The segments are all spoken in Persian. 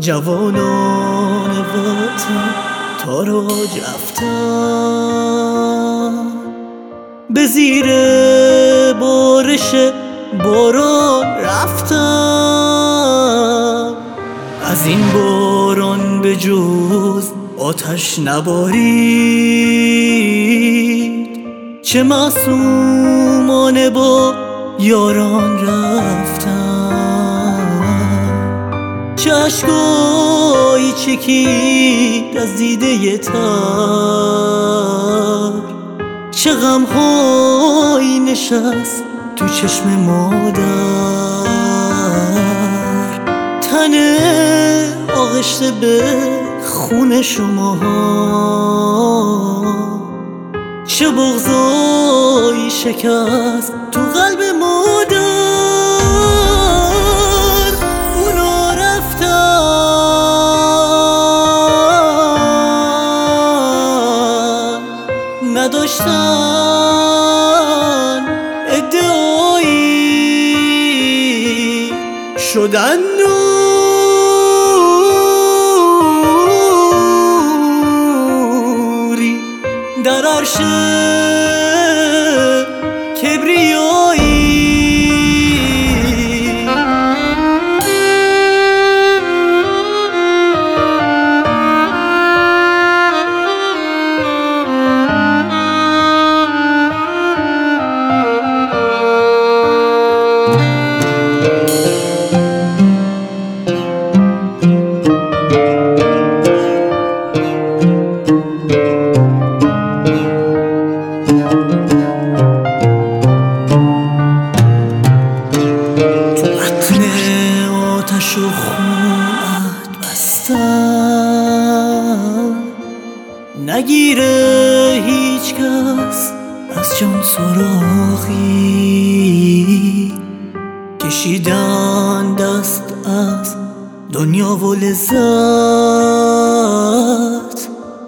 جوانان وطن تاراج رفتن، به زیر بارش باران رفتن. از این باران به جز آتش نبارید، چه معصومانه با یاران رفتن. چه اشکایی چکید از دیده تر، چه غمهایی نشست تو چشم مادر. تنه آغشته به خون شماها، چه بغضایی شکست تو قلب مادر. اونا رفتن، نداشتن ادعایی، شدن نوری در عرش کبریایی. آتش و خونت بستن، نگیره هیچ کس از جان سراغی. کشیدن دست از دنیا و لذت،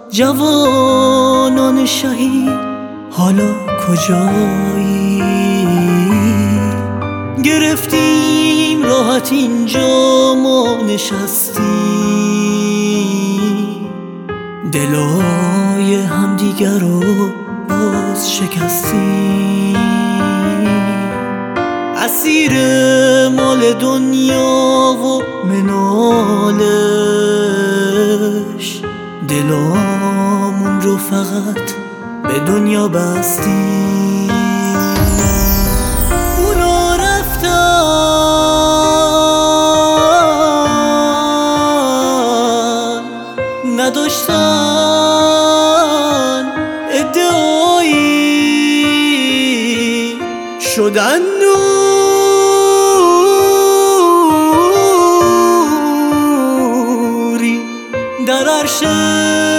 جوانان شهید حالا کجایی؟ گرفتیم راحت اینجا ما نشستیم، دلای همدیگر رو باز شکستیم. اسیر مال دنیا و منالش، دلامون رو فقط به دنیا بستیم. اونا رفتن، نداشتن ادعایی، شدن نوری در عرش